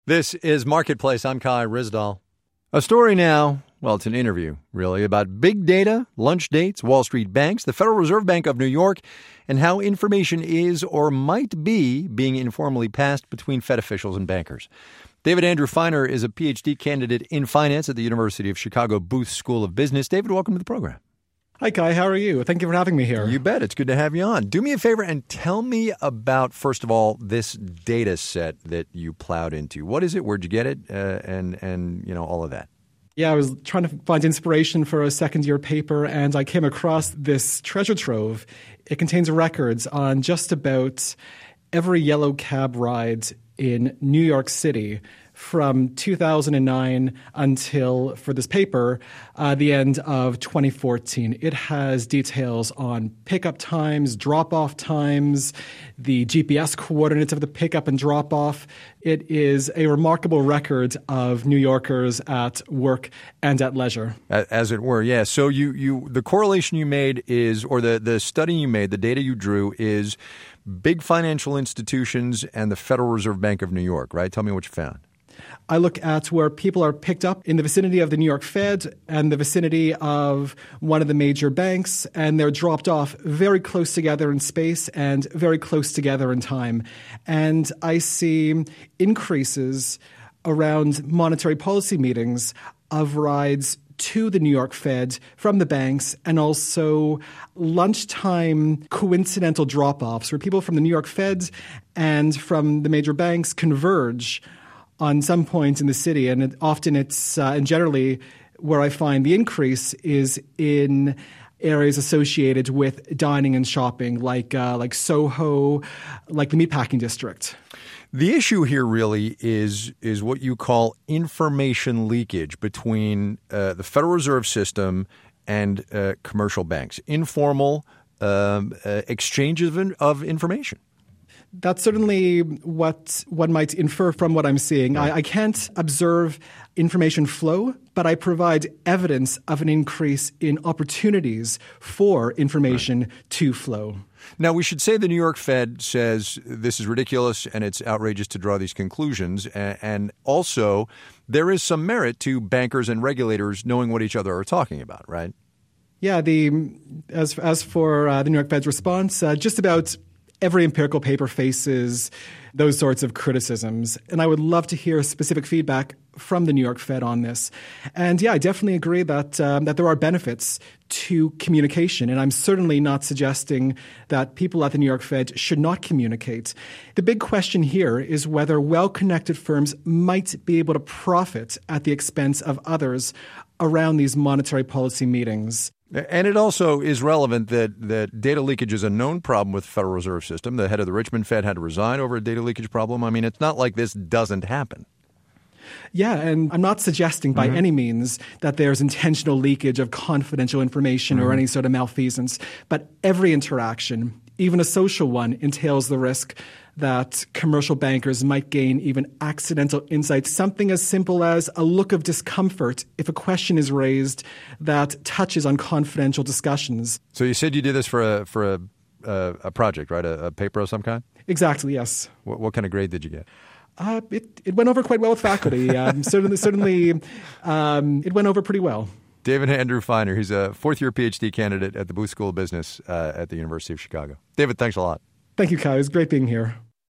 This is Marketplace. I'm Kai Ryssdal. A story now, well, it's an interview, really, about big data, lunch dates, Wall Street banks, the Federal Reserve Bank of New York, and how information is or might be being informally passed between Fed officials and bankers. David Andrew Feiner is a Ph.D. candidate in finance at the University of Chicago Booth School of Business. David, welcome to the program. Hi, Kai. How are you? Thank you for having me here. You bet. It's good to have you on. Do me a favor and tell me about, first of all, this data set that you plowed into. What is it? Where'd you get it? And all of that. Yeah, I was trying to find inspiration for a second-year paper, and I came across this treasure trove. It contains records on just about every yellow cab ride in New York City from 2009 until, for this paper, the end of 2014. It has details on pickup times, drop-off times, the GPS coordinates of the pickup and drop-off. It is a remarkable record of New Yorkers at work and at leisure. As it were, yeah. So the correlation you made is, or the study you made, the data you drew is big financial institutions and the Federal Reserve Bank of New York, right? Tell me what you found. I look at where people are picked up in the vicinity of the New York Fed and the vicinity of one of the major banks, and they're dropped off very close together in space and very close together in time. And I see increases around monetary policy meetings of rides to the New York Fed from the banks, and also lunchtime coincidental drop-offs where people from the New York Fed and from the major banks converge on some point in the city. And often it's, and generally where I find the increase is in areas associated with dining and shopping, like Soho, like the Meatpacking District. The issue here really is what you call information leakage between the Federal Reserve System and commercial banks, informal exchanges of information. That's certainly what one might infer from what I'm seeing. Right. I can't observe information flow, but I provide evidence of an increase in opportunities for information to flow. Now, we should say the New York Fed says this is ridiculous and it's outrageous to draw these conclusions. And also, there is some merit to bankers and regulators knowing what each other are talking about, right? Yeah, as for the New York Fed's response, just about every empirical paper faces those sorts of criticisms. And I would love to hear specific feedback from the New York Fed on this. And yeah, I definitely agree that there are benefits to communication. And I'm certainly not suggesting that people at the New York Fed should not communicate. The big question here is whether well-connected firms might be able to profit at the expense of others around these monetary policy meetings. And it also is relevant that data leakage is a known problem with the Federal Reserve System. The head of the Richmond Fed had to resign over a data leakage problem. I mean, it's not like this doesn't happen. Yeah, and I'm not suggesting by any means that there's intentional leakage of confidential information or any sort of malfeasance. But every interaction, even a social one, entails the risk that commercial bankers might gain even accidental insights, something as simple as a look of discomfort if a question is raised that touches on confidential discussions. So you said you did this for a project, right? A paper of some kind? Exactly, yes. What kind of grade did you get? It went over quite well with faculty. Certainly, it went over pretty well. David Andrew Feiner, he's a fourth-year Ph.D. candidate at the Booth School of Business at the University of Chicago. David, thanks a lot. Thank you, Kai. It was great being here.